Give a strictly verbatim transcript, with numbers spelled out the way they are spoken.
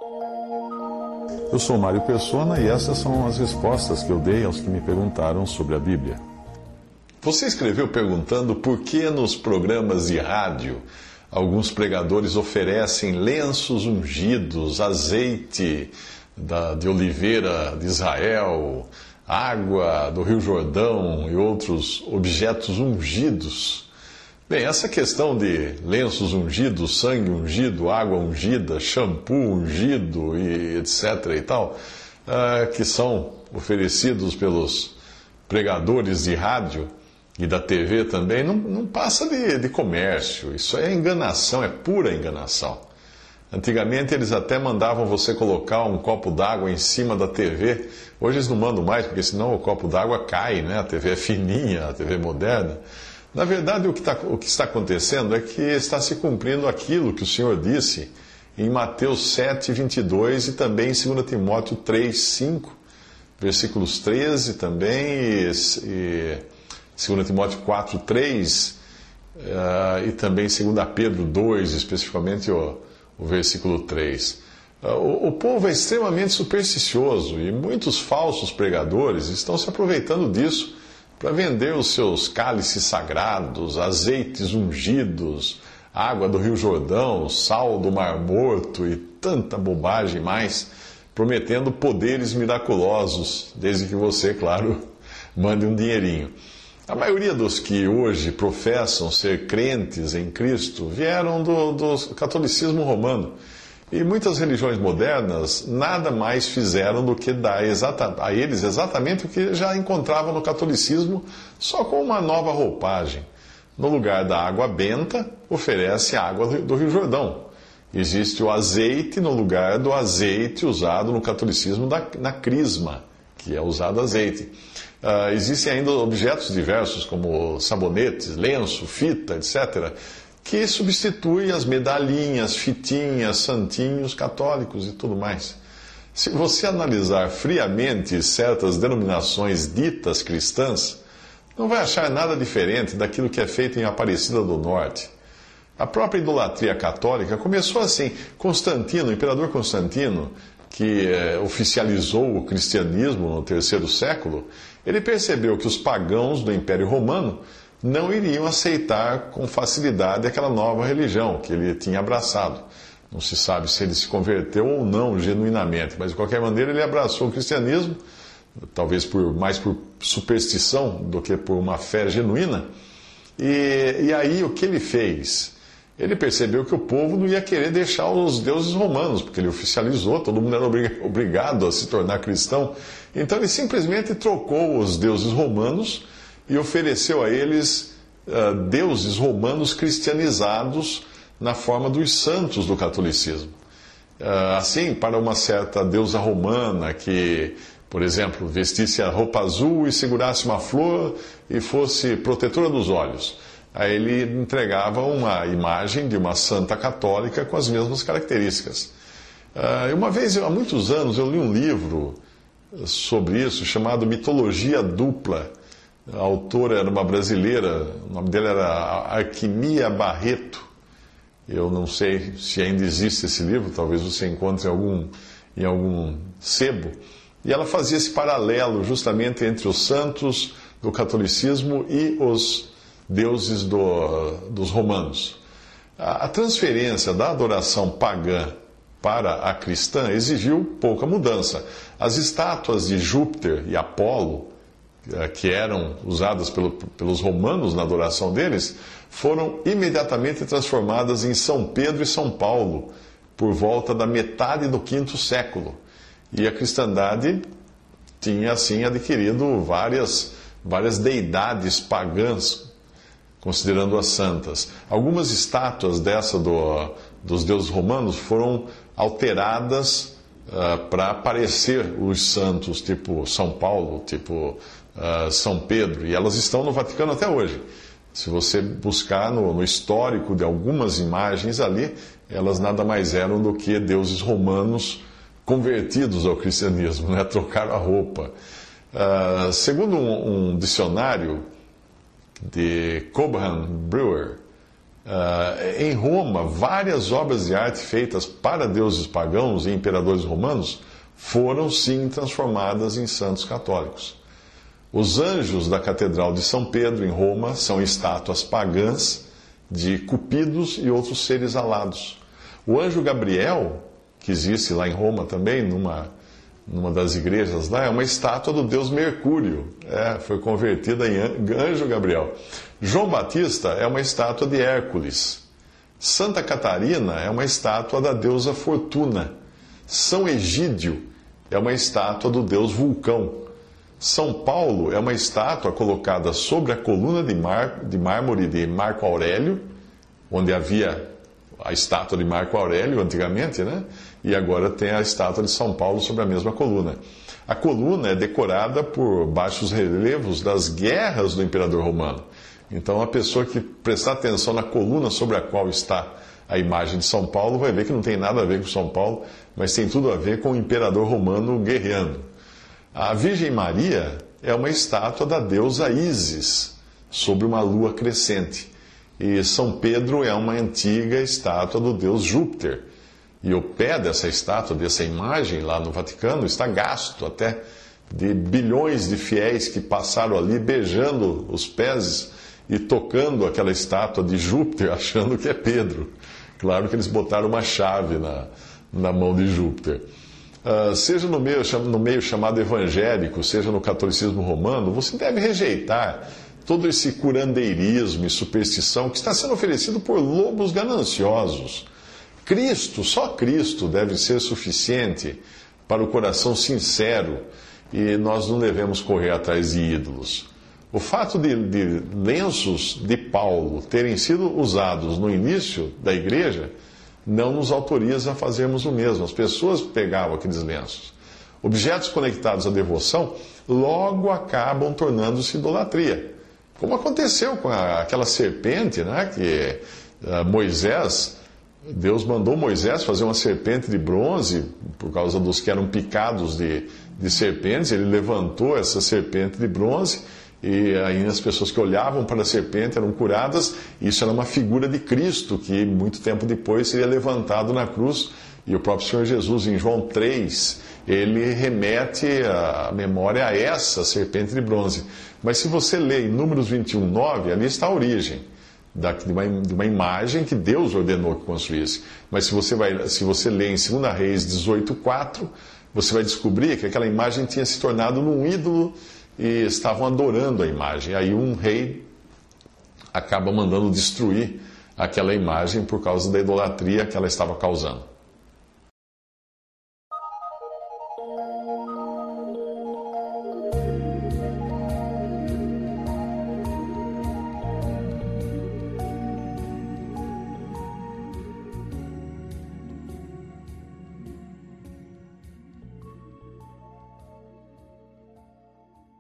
Eu sou Mário Persona e essas são as respostas que eu dei aos que me perguntaram sobre a Bíblia. Você escreveu perguntando por que nos programas de rádio alguns pregadores oferecem lenços ungidos, azeite da, de oliveira de Israel, água do Rio Jordão e outros objetos ungidos. Bem, essa questão de lenços ungidos, sangue ungido, água ungida, shampoo ungido e etc e tal, uh, que são oferecidos pelos pregadores de rádio e da T V também, não, não passa de, de comércio. Isso é enganação, é pura enganação. Antigamente eles até mandavam você colocar um copo d'água em cima da T V. Hoje eles não mandam mais, porque senão o copo d'água cai, né? A T V é fininha, a T V é moderna. Na verdade, o que, tá, o que está acontecendo é que está se cumprindo aquilo que o Senhor disse em Mateus sete, vinte e dois e também em dois Timóteo três, cinco, versículos treze também, e, e dois Timóteo quatro, três, uh, e também dois Pedro dois, especificamente o, o versículo três. Uh, o, o povo é extremamente supersticioso e muitos falsos pregadores estão se aproveitando disso para vender os seus cálices sagrados, azeites ungidos, água do Rio Jordão, sal do Mar Morto e tanta bobagem mais, prometendo poderes miraculosos, desde que você, claro, mande um dinheirinho. A maioria dos que hoje professam ser crentes em Cristo vieram do, do catolicismo romano. E muitas religiões modernas nada mais fizeram do que dar exata, a eles exatamente o que já encontravam no catolicismo, só com uma nova roupagem. No lugar da água benta, oferece a água do Rio Jordão. Existe o azeite no lugar do azeite usado no catolicismo da, na crisma, que é usado azeite. Uh, existem ainda objetos diversos, como sabonetes, lenço, fita, etcétera, que substitui as medalhinhas, fitinhas, santinhos católicos e tudo mais. Se você analisar friamente certas denominações ditas cristãs, não vai achar nada diferente daquilo que é feito em Aparecida do Norte. A própria idolatria católica começou assim. Constantino, o imperador Constantino, que eh, oficializou o cristianismo no terceiro século, ele percebeu que os pagãos do Império Romano não iriam aceitar com facilidade aquela nova religião que ele tinha abraçado. Não se sabe se ele se converteu ou não genuinamente, mas de qualquer maneira ele abraçou o cristianismo, talvez por, mais por superstição do que por uma fé genuína. E, e aí o que ele fez? Ele percebeu que o povo não ia querer deixar os deuses romanos, porque ele oficializou, todo mundo era obrigado a se tornar cristão. Então ele simplesmente trocou os deuses romanos e ofereceu a eles uh, deuses romanos cristianizados na forma dos santos do catolicismo. Uh, assim, para uma certa deusa romana que, por exemplo, vestisse a roupa azul e segurasse uma flor e fosse protetora dos olhos, aí ele entregava uma imagem de uma santa católica com as mesmas características. Uh, uma vez, há muitos anos, eu li um livro sobre isso chamado Mitologia Dupla. A autora era uma brasileira, o nome dela era Arquimia Barreto. Eu não sei se ainda existe esse livro, talvez você encontre em algum, em algum sebo. E ela fazia esse paralelo justamente entre os santos do catolicismo e os deuses do, dos romanos. A, a transferência da adoração pagã para a cristã exigiu pouca mudança. As estátuas de Júpiter e Apolo, que eram usadas pelo, pelos romanos na adoração deles, foram imediatamente transformadas em São Pedro e São Paulo, por volta da metade do quinto século. E a cristandade tinha, assim, adquirido várias, várias deidades pagãs, considerando-as santas. Algumas estátuas dessa do, dos deuses romanos foram alteradas uh, para parecer os santos, tipo São Paulo, tipo uh, São Pedro, e elas estão no Vaticano até hoje. Se você buscar no, no histórico de algumas imagens ali, elas nada mais eram do que deuses romanos convertidos ao cristianismo, né? Trocaram a roupa. Uh, segundo um, um dicionário de Cobham Brewer, Uh, em Roma, várias obras de arte feitas para deuses pagãos e imperadores romanos foram sim transformadas em santos católicos. Os anjos da Catedral de São Pedro, em Roma, são estátuas pagãs de cupidos e outros seres alados. O anjo Gabriel, que existe lá em Roma também, numa, numa das igrejas lá, é uma estátua do deus Mercúrio. É, foi convertida em anjo Gabriel. João Batista é uma estátua de Hércules. Santa Catarina é uma estátua da deusa Fortuna. São Egídio é uma estátua do deus Vulcão. São Paulo é uma estátua colocada sobre a coluna de, mar, de mármore de Marco Aurélio, onde havia a estátua de Marco Aurélio antigamente, né? E agora tem a estátua de São Paulo sobre a mesma coluna. A coluna é decorada por baixos relevos das guerras do imperador romano. Então, a pessoa que prestar atenção na coluna sobre a qual está a imagem de São Paulo vai ver que não tem nada a ver com São Paulo, mas tem tudo a ver com o imperador romano guerreando. A Virgem Maria é uma estátua da deusa Ísis, sobre uma lua crescente. E São Pedro é uma antiga estátua do deus Júpiter. E o pé dessa estátua, dessa imagem lá no Vaticano, está gasto até de bilhões de fiéis que passaram ali beijando os pés e tocando aquela estátua de Júpiter, achando que é Pedro. Claro que eles botaram uma chave na, na mão de Júpiter. Uh, seja no meio, no meio chamado evangélico, seja no catolicismo romano, você deve rejeitar todo esse curandeirismo e superstição que está sendo oferecido por lobos gananciosos. Cristo, só Cristo deve ser suficiente para o coração sincero e nós não devemos correr atrás de ídolos. O fato de, de lenços de Paulo terem sido usados no início da igreja não nos autoriza a fazermos o mesmo. As pessoas pegavam aqueles lenços. Objetos conectados à devoção logo acabam tornando-se idolatria. Como aconteceu com a, aquela serpente, né, que uh, Moisés, Deus mandou Moisés fazer uma serpente de bronze, por causa dos que eram picados de, de serpentes. Ele levantou essa serpente de bronze, e aí as pessoas que olhavam para a serpente eram curadas. Isso era uma figura de Cristo, que muito tempo depois seria levantado na cruz. E o próprio Senhor Jesus, em João três, ele remete a memória a essa serpente de bronze. Mas se você lê em Números vinte e um, nove, ali está a origem de uma, de uma imagem que Deus ordenou que construísse. Mas se você, vai, se você lê em dois Reis dezoito, quatro, você vai descobrir que aquela imagem tinha se tornado num ídolo e estavam adorando a imagem. Aí um rei acaba mandando destruir aquela imagem por causa da idolatria que ela estava causando.